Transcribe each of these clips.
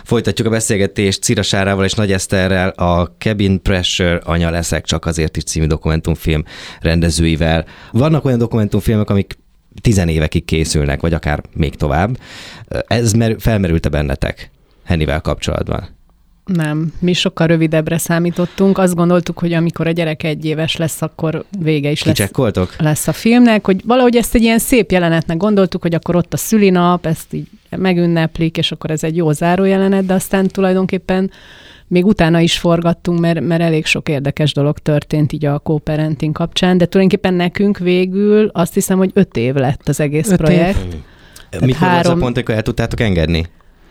Folytatjuk a beszélgetést Cira Sárával és Nagy Eszterrel, a Cabin Pressure Anya leszek csak azért is című dokumentumfilm rendezőivel. Vannak olyan dokumentumfilmek, amik 10 évekig készülnek, vagy akár még tovább. Ez felmerült-e bennetek Hennivel kapcsolatban? Nem, mi sokkal rövidebbre számítottunk. Azt gondoltuk, hogy amikor a gyerek 1 éves lesz, akkor vége is lesz a filmnek, hogy valahogy ezt egy ilyen szép jelenetnek gondoltuk, hogy akkor ott a szülinap, ezt így megünneplik, és akkor ez egy jó zárójelenet, de aztán tulajdonképpen még utána is forgattunk, mert elég sok érdekes dolog történt így a co-parenting kapcsán, de tulajdonképpen nekünk végül azt hiszem, hogy 5 év lett az egész projekt. Mikor az a pont, amikor el tudtátok engedni?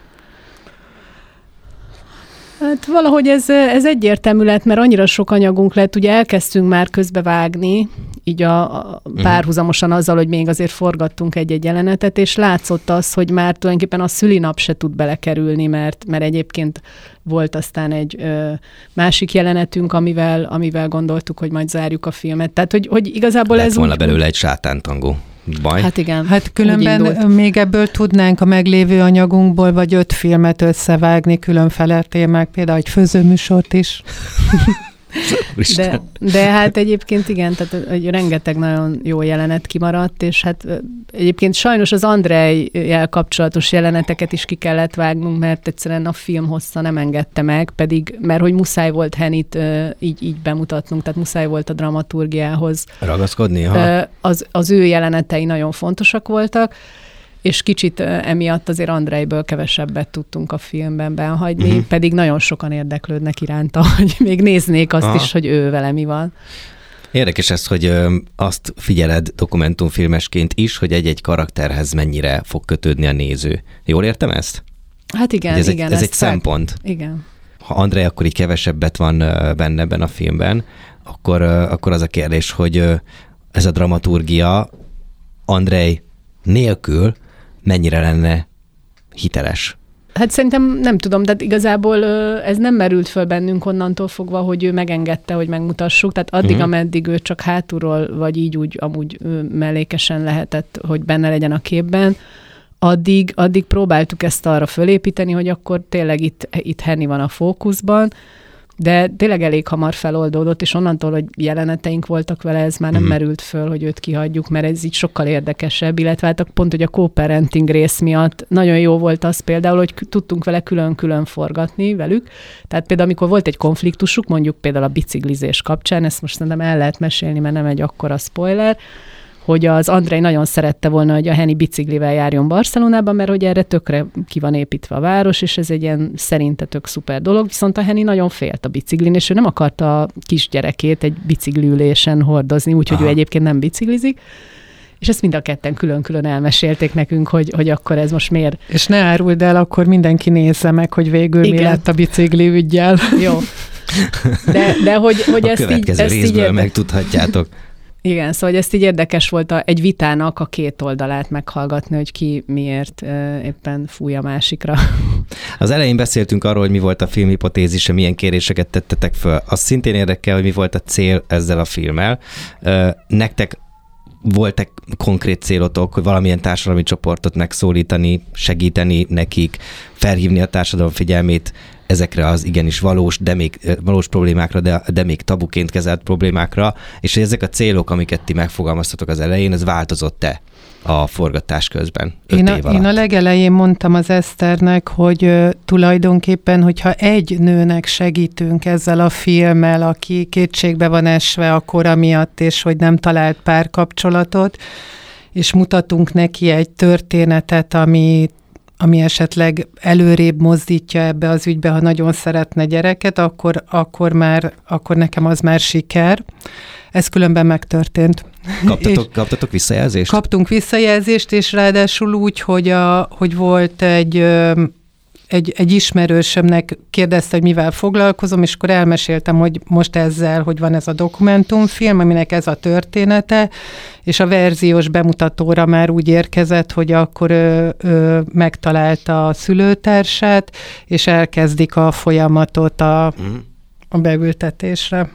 Hát valahogy ez egyértelmű lett, mert annyira sok anyagunk lett, ugye elkezdtünk már közbevágni, így a párhuzamosan azzal, hogy még azért forgattunk egy jelenetet, és látszott az, hogy már tulajdonképpen a szülinap se tud belekerülni, mert egyébként volt aztán egy másik jelenetünk, amivel gondoltuk, hogy majd zárjuk a filmet. Tehát, hogy igazából lett ez volna belőle egy sátántangó. Baj. Hát igen. Hát különben még ebből tudnánk a meglévő anyagunkból vagy 5 filmet összevágni különféle témák, például egy főzőműsort is. De hát egyébként igen, tehát hogy rengeteg nagyon jó jelenet kimaradt, és hát egyébként sajnos az Andrejjel kapcsolatos jeleneteket is ki kellett vágnunk, mert egyszerűen a film hossza nem engedte meg, pedig, mert hogy muszáj volt Hennit így bemutatnunk, tehát muszáj volt a dramaturgiához ragaszkodni. Az ő jelenetei nagyon fontosak voltak, és kicsit emiatt azért Andrejből kevesebbet tudtunk a filmben behagyni, pedig nagyon sokan érdeklődnek iránta, hogy még néznék azt is, hogy ő vele mi van. Érdekes ez, hogy azt figyeled dokumentumfilmesként is, hogy egy-egy karakterhez mennyire fog kötődni a néző. Jól értem ezt? Hát igen, Ez egy szempont. Igen. Ha Andrej akkor így kevesebbet van benne ebben a filmben, akkor az a kérdés, hogy ez a dramaturgia Andrej nélkül mennyire lenne hiteles? Hát szerintem nem tudom, de igazából ez nem merült föl bennünk onnantól fogva, hogy ő megengedte, hogy megmutassuk. Tehát addig, ameddig ő csak hátulról, vagy így úgy amúgy mellékesen lehetett, hogy benne legyen a képben, addig próbáltuk ezt arra fölépíteni, hogy akkor tényleg itt Henny van a fókuszban, de tényleg elég hamar feloldódott, és onnantól, hogy jeleneteink voltak vele, ez már nem merült föl, hogy őt kihagyjuk, mert ez így sokkal érdekesebb, illetve hát pont, hogy a co-parenting rész miatt nagyon jó volt az például, hogy tudtunk vele külön-külön forgatni velük. Tehát például, amikor volt egy konfliktusuk, mondjuk például a biciklizés kapcsán, ezt most nem el lehet mesélni, mert nem egy akkora spoiler, hogy az Andrej nagyon szerette volna, hogy a Henny biciklivel járjon Barcelonában, mert hogy erre tökre ki van építve a város, és ez egy ilyen szerinte tök szuper dolog, viszont a Henny nagyon félt a biciklin, és ő nem akarta a kisgyerekét egy bicikliülésen hordozni, úgyhogy ő egyébként nem biciklizik, és ezt mind a ketten külön-külön elmesélték nekünk, hogy akkor ez most miért. És ne áruld el, akkor mindenki nézze meg, hogy végül mi lett a bicikli üggyel. Jó. De hogy a következő részből megtudhatjátok. Igen, szóval ezt így érdekes volt egy vitának a két oldalát meghallgatni, hogy ki miért éppen fúj a másikra. Az elején beszéltünk arról, hogy mi volt a film hipotézise, milyen kéréseket tettetek föl. Az szintén érdekel, hogy mi volt a cél ezzel a filmmel. Nektek volt-e konkrét célotok, hogy valamilyen társadalmi csoportot megszólítani, segíteni nekik, felhívni a társadalom figyelmét ezekre az igenis valós problémákra, de még tabuként kezelt problémákra, és hogy ezek a célok, amiket ti megfogalmaztatok az elején, ez változott-e a forgatás közben? Én a legelején mondtam az Eszternek, hogy tulajdonképpen, hogyha egy nőnek segítünk ezzel a filmmel, aki kétségbe van esve a kora miatt, és hogy nem talált párkapcsolatot, és mutatunk neki egy történetet, ami esetleg előrébb mozdítja ebbe az ügybe, ha nagyon szeretne gyereket, akkor nekem az már siker. Ez különben megtörtént. Kaptatok visszajelzést? Kaptunk visszajelzést, és ráadásul úgy, hogy volt egy ismerősömnek kérdezte, hogy mivel foglalkozom, és akkor elmeséltem, hogy most ezzel, hogy van ez a dokumentumfilm, aminek ez a története, és a verziós bemutatóra már úgy érkezett, hogy akkor ő megtalálta a szülőtársát, és elkezdik a folyamatot a beültetésre.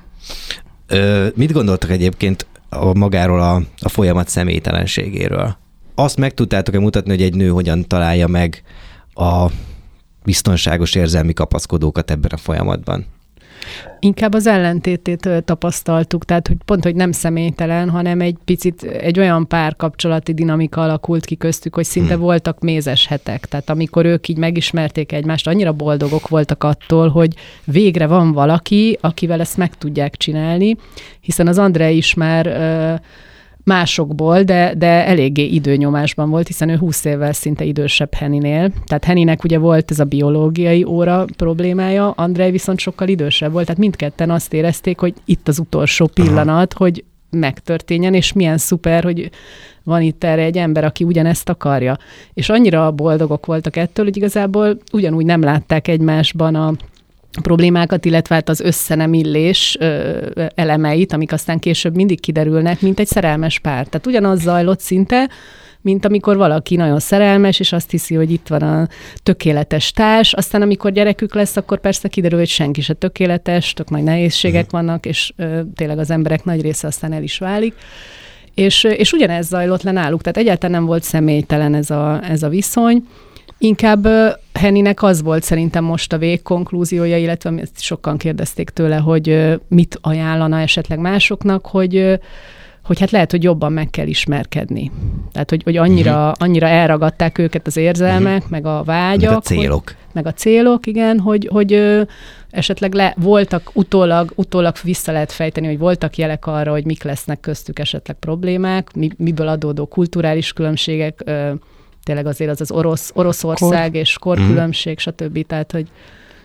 Mit gondoltak egyébként magáról a folyamat személytelenségéről? Azt meg tudtátok-e mutatni, hogy egy nő hogyan találja meg biztonságos érzelmi kapaszkodókat ebben a folyamatban. Inkább az ellentétét tapasztaltuk, tehát hogy pont, hogy nem személytelen, hanem egy picit egy olyan párkapcsolati dinamika alakult ki köztük, hogy szinte voltak mézes hetek. Tehát amikor ők így megismerték egymást, annyira boldogok voltak attól, hogy végre van valaki, akivel ezt meg tudják csinálni, hiszen az Andrej is már másokból, de eléggé időnyomásban volt, hiszen ő 20 évvel szinte idősebb Henninél. Tehát Henninek ugye volt ez a biológiai óra problémája, Andrej viszont sokkal idősebb volt, tehát mindketten azt érezték, hogy itt az utolsó pillanat, hogy megtörténjen, és milyen szuper, hogy van itt erre egy ember, aki ugyanezt akarja. És annyira boldogok voltak ettől, hogy igazából ugyanúgy nem látták egymásban a problémákat, illetve hát az összenemillés elemeit, amik aztán később mindig kiderülnek, mint egy szerelmes pár. Tehát ugyanaz zajlott szinte, mint amikor valaki nagyon szerelmes, és azt hiszi, hogy itt van a tökéletes társ, aztán amikor gyerekük lesz, akkor persze kiderül, hogy senki se tökéletes, tök nagy nehézségek vannak, és tényleg az emberek nagy része aztán el is válik. És ugyanez zajlott le náluk, tehát egyáltalán nem volt személytelen ez a viszony. Inkább Henninek az volt szerintem most a végkonklúziója, illetve ezt sokan kérdezték tőle, hogy mit ajánlana esetleg másoknak, hogy hát lehet, hogy jobban meg kell ismerkedni. Tehát, hogy annyira elragadták őket az érzelmek, meg a vágyak. Meg a célok. Meg a célok, igen, hogy esetleg voltak utólag vissza lehet fejteni, hogy voltak jelek arra, hogy mik lesznek köztük esetleg problémák, miből adódó kulturális különbségek, tényleg azért az Oroszország és korkülönbség, stb. Tehát, hogy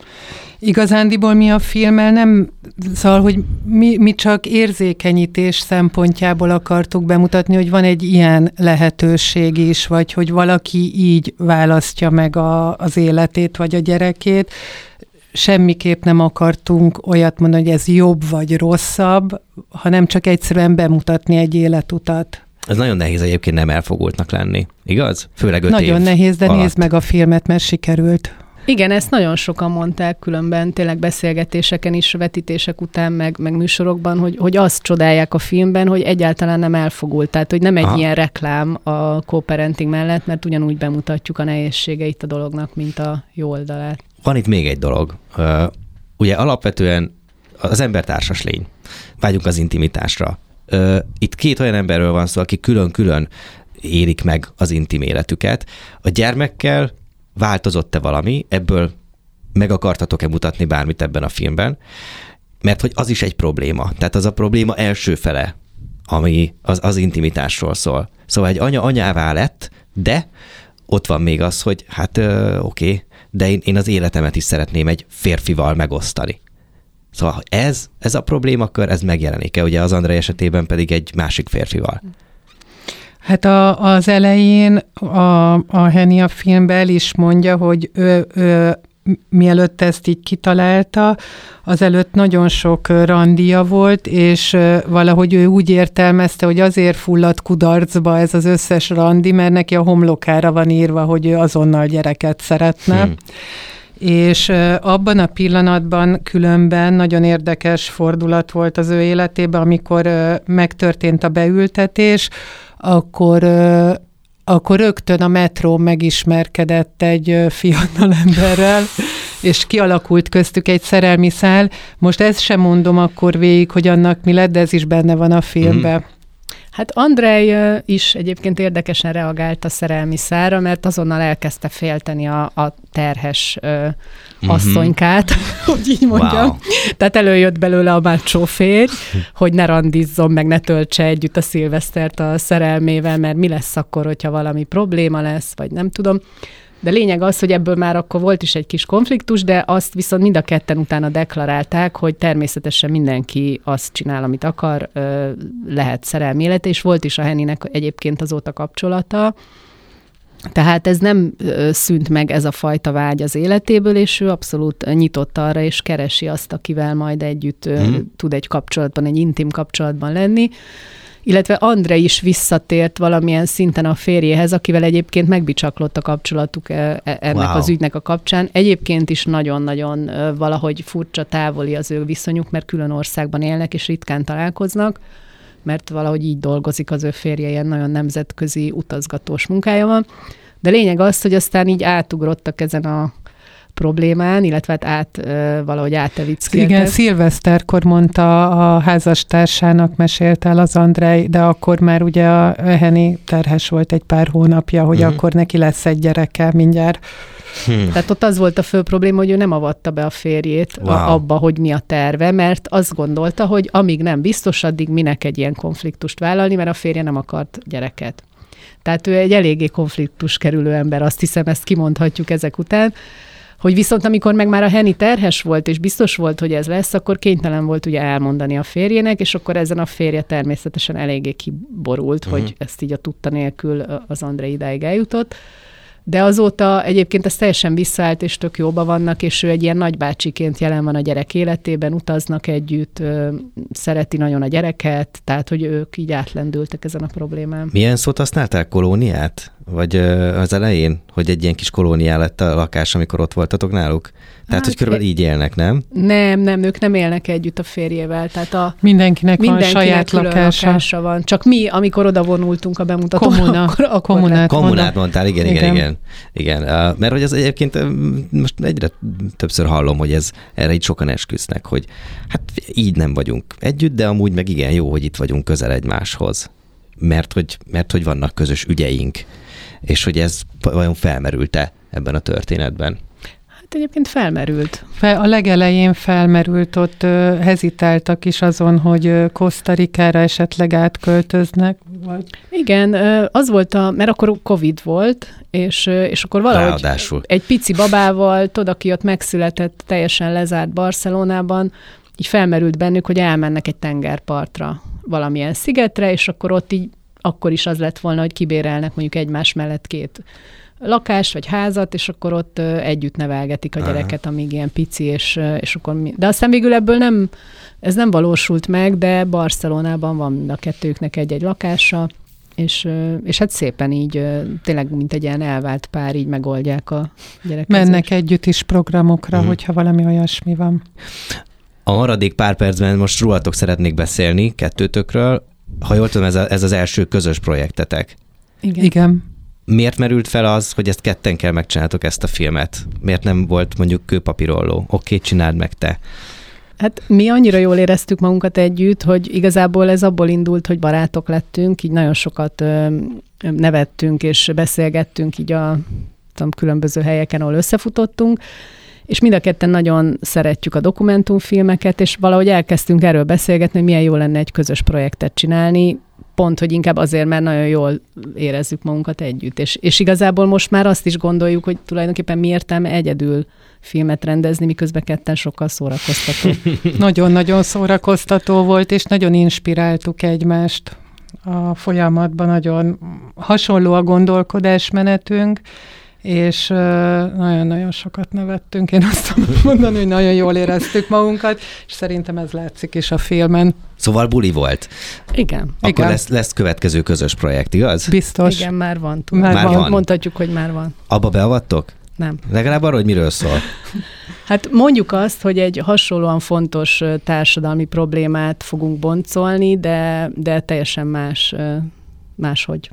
igazándiból mi a filmmel nem, szóval, hogy mi csak érzékenyítés szempontjából akartuk bemutatni, hogy van egy ilyen lehetőség is, vagy hogy valaki így választja meg az életét, vagy a gyerekét. Semmiképp nem akartunk olyat mondani, hogy ez jobb vagy rosszabb, hanem csak egyszerűen bemutatni egy életutat. Ez nagyon nehéz egyébként nem elfogultnak lenni, igaz? Főleg 5 év nagyon nehéz, de alatt. Nézd meg a filmet, mert sikerült. Igen, ezt nagyon sokan mondták különben, tényleg beszélgetéseken is, vetítések után, meg műsorokban, hogy azt csodálják a filmben, hogy egyáltalán nem elfogult. Tehát, hogy nem egy ilyen reklám a co-parenting mellett, mert ugyanúgy bemutatjuk a nehézségeit a dolognak, mint a jó oldalát. Van itt még egy dolog. Ugye alapvetően az ember társas lény. Vágyunk az intimitásra. Itt 2 olyan emberről van szó, akik külön-külön élik meg az intim életüket. A gyermekkel változott-e valami? Ebből meg akartatok-e mutatni bármit ebben a filmben? Mert hogy az is egy probléma. Tehát az a probléma első fele, ami az intimitásról szól. Szóval egy anya anyává lett, de ott van még az, hogy hát oké, de én az életemet is szeretném egy férfival megosztani. Szóval ez a problémakör, ez megjelenik-e? Ugye az Andrej esetében pedig egy másik férfival. Hát az elején a Henni a filmben el is mondja, hogy ő mielőtt ezt így kitalálta, azelőtt nagyon sok randia volt, és valahogy ő úgy értelmezte, hogy azért fulladt kudarcba ez az összes randi, mert neki a homlokára van írva, hogy ő azonnal gyereket szeretne. És abban a pillanatban különben nagyon érdekes fordulat volt az ő életében, amikor megtörtént a beültetés, akkor rögtön a metrón megismerkedett egy fiatal emberrel, és kialakult köztük egy szerelmi szál. Most ezt sem mondom akkor végig, hogy annak mi lett, de ez is benne van a filmben. Hát Andrej is egyébként érdekesen reagált a szerelmi szálra, mert azonnal elkezdte félteni a terhes asszonykát, hogy így mondjam. Wow. Tehát előjött belőle a macho férj, hogy ne randizzon, meg ne töltse együtt a szilvesztert a szerelmével, mert mi lesz akkor, hogyha valami probléma lesz, vagy nem tudom. De lényeg az, hogy ebből már akkor volt is egy kis konfliktus, de azt viszont mind a ketten utána deklarálták, hogy természetesen mindenki azt csinál, amit akar, lehet szerelmi élete, és volt is a Henninek egyébként azóta kapcsolata. Tehát ez nem szűnt meg ez a fajta vágy az életéből, és ő abszolút nyitott arra, és keresi azt, akivel majd együtt tud egy kapcsolatban, egy intim kapcsolatban lenni. Illetve Andrej is visszatért valamilyen szinten a férjéhez, akivel egyébként megbicsaklott a kapcsolatuk ennek az ügynek a kapcsán. Egyébként is nagyon-nagyon valahogy furcsa, távoli az ő viszonyuk, mert külön országban élnek, és ritkán találkoznak, mert valahogy így dolgozik az ő férje, ilyen nagyon nemzetközi utazgatós munkája van. De lényeg az, hogy aztán így átugrottak ezen a problémán, illetve hát valahogy átevickeltek. Igen, szilveszterkor mondta a házastársának, mesélt el az Andrej, de akkor már ugye a Henny terhes volt egy pár hónapja, hogy akkor neki lesz egy gyereke mindjárt. Tehát ott az volt a fő probléma, hogy ő nem avatta be a férjét abba, hogy mi a terve, mert azt gondolta, hogy amíg nem biztos, addig minek egy ilyen konfliktust vállalni, mert a férje nem akart gyereket. Tehát ő egy eléggé konfliktus kerülő ember, azt hiszem, ezt kimondhatjuk ezek után, hogy viszont amikor meg már a Henny terhes volt, és biztos volt, hogy ez lesz, akkor kénytelen volt ugye elmondani a férjének, és akkor ezen a férje természetesen eléggé kiborult, hogy ezt így a tudta nélkül az André idáig eljutott. De azóta egyébként ez teljesen visszaállt, és tök jóban vannak, és ő egy ilyen nagybácsiként jelen van a gyerek életében, utaznak együtt, szereti nagyon a gyereket, tehát hogy ők így átlendültek ezen a problémán. Milyen szót használtál? Kolóniát? Vagy az elején, hogy egy ilyen kis kolóniá lett a lakás, amikor ott voltatok náluk? Tehát, hogy körülbelül így élnek, nem? Nem, ők nem élnek együtt a férjével. Tehát mindenkinek van saját lakása van. Csak mi, amikor oda vonultunk a bemutatón, kommunát mondtál, igen. Mert hogy ez egyébként most egyre többször hallom, hogy erre így sokan esküsznek, hogy hát így nem vagyunk együtt, de amúgy meg igen jó, hogy itt vagyunk közel egymáshoz. Mert hogy vannak közös ügyeink. És hogy ez vajon felmerült-e ebben a történetben? Hát egyébként felmerült. A legelején felmerült, ott hezitáltak is azon, hogy Costa Ricára esetleg átköltöznek. Vagy... Igen, az volt mert akkor Covid volt, és akkor valahogy ráadásul egy pici babával, aki ott megszületett, teljesen lezárt Barcelonában, így felmerült bennük, hogy elmennek egy tengerpartra, valamilyen szigetre, és akkor ott így akkor is az lett volna, hogy kibérelnek mondjuk egymás mellett 2 lakást vagy házat, és akkor ott együtt nevelgetik a gyereket, amíg ilyen pici, és akkor de aztán végül ebből ez nem valósult meg, de Barcelonában van mind a kettőknek egy lakása, és hát szépen így tényleg, mint egy ilyen elvált pár, így megoldják a gyerekezést. Mennek együtt is programokra, hogyha valami olyasmi van. A maradék pár percben most rólatok szeretnék beszélni, kettőtökről. Ha jól tudom, ez az első közös projektetek. Igen. Miért merült fel az, hogy ezt ketten kell megcsináltok ezt a filmet? Miért nem volt mondjuk kőpapírolló? Oké, csináld meg te. Hát mi annyira jól éreztük magunkat együtt, hogy igazából ez abból indult, hogy barátok lettünk, így nagyon sokat nevettünk és beszélgettünk így a különböző helyeken, ahol összefutottunk, és mind a ketten nagyon szeretjük a dokumentumfilmeket, és valahogy elkezdtünk erről beszélgetni, hogy milyen jó lenne egy közös projektet csinálni, pont, hogy inkább azért, mert nagyon jól érezzük magunkat együtt. És igazából most már azt is gondoljuk, hogy tulajdonképpen mi értelme egyedül filmet rendezni, miközben ketten sokkal szórakoztató. Nagyon-nagyon szórakoztató volt, és nagyon inspiráltuk egymást a folyamatban, nagyon hasonló a gondolkodásmenetünk, és nagyon-nagyon sokat nevettünk. Én azt tudom mondani, hogy nagyon jól éreztük magunkat, és szerintem ez látszik is a filmen. Szóval buli volt. Igen. Akkor lesz következő közös projekt, igaz? Biztos. Igen, már van. Már van. Mondhatjuk, hogy már van. Abba beavattok? Nem. Legalább arra, hogy miről szól. Hát mondjuk azt, hogy egy hasonlóan fontos társadalmi problémát fogunk boncolni, de teljesen máshogy.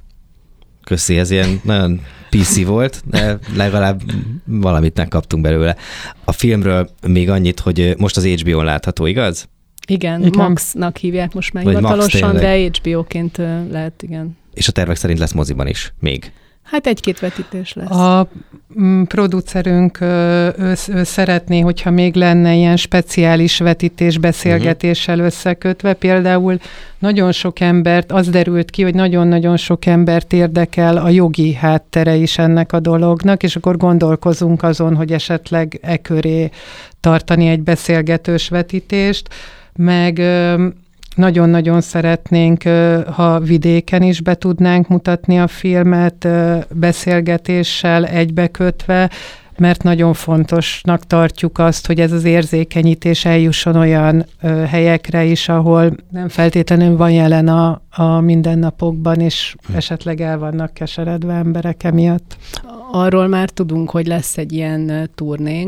Köszi, ez ilyen nagyon PC volt, de legalább valamit megkaptunk belőle. A filmről még annyit, hogy most az HBO-n látható, igaz? Igen, Max-nak hívják most már hivatalosan, de HBO-ként lehet, igen. És a tervek szerint lesz moziban is még? Hát 1-2 vetítés lesz. A producerünk ő szeretné, hogyha még lenne ilyen speciális vetítés beszélgetéssel összekötve. Például nagyon sok embert, az derült ki, hogy nagyon-nagyon sok embert érdekel a jogi háttere is ennek a dolognak, és akkor gondolkozunk azon, hogy esetleg köré tartani egy beszélgetős vetítést, meg nagyon-nagyon szeretnénk, ha vidéken is be tudnánk mutatni a filmet beszélgetéssel egybekötve, mert nagyon fontosnak tartjuk azt, hogy ez az érzékenyítés eljusson olyan helyekre is, ahol nem feltétlenül van jelen a mindennapokban, és esetleg el vannak keseredve emberek emiatt. Arról már tudunk, hogy lesz egy ilyen turnénk,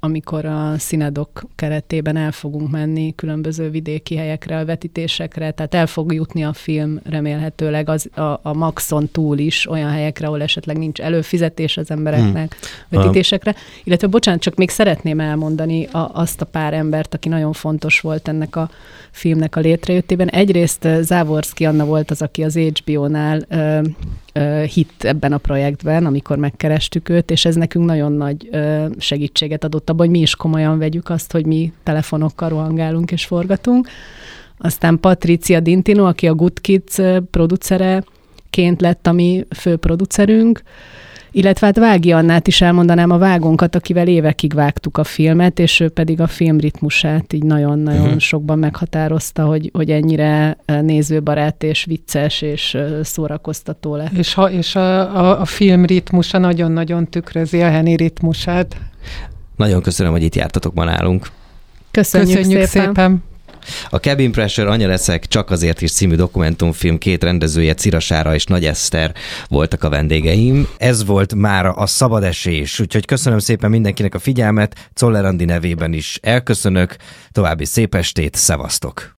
amikor a színedok keretében el fogunk menni különböző vidéki helyekre, a vetítésekre, tehát el fog jutni a film remélhetőleg a Maxon túl is olyan helyekre, ahol esetleg nincs előfizetés az embereknek vetítésekre. Illetve, bocsánat, csak még szeretném elmondani azt a pár embert, aki nagyon fontos volt ennek a filmnek a létrejöttében. Egyrészt Závorszky Anna volt az, aki az HBO-nál hitt ebben a projektben, amikor megkerestük őt, és ez nekünk nagyon nagy segítséget adott abban, hogy mi is komolyan vegyük azt, hogy mi telefonokkal rohangálunk és forgatunk. Aztán Patricia Dintino, aki a Good Kids producereként lett a mi főproducerünk, illetve hát Vági Annát is elmondanám, a vágónkat, akivel évekig vágtuk a filmet, és ő pedig a film ritmusát így nagyon-nagyon sokban meghatározta, hogy ennyire nézőbarát és vicces és szórakoztató lett. És a film ritmusa nagyon-nagyon tükrözi a Henny ritmusát. Nagyon köszönöm, hogy itt jártatok ma nálunk. Köszönjük szépen. A Cabin Pressure Anya leszek, Csak azért is című dokumentumfilm 2 rendezője, Cira Sára és Nagy Eszter voltak a vendégeim. Ez volt mára a Szabad Esés, úgyhogy köszönöm szépen mindenkinek a figyelmet, Czoller Andi nevében is elköszönök, további szép estét, szevasztok!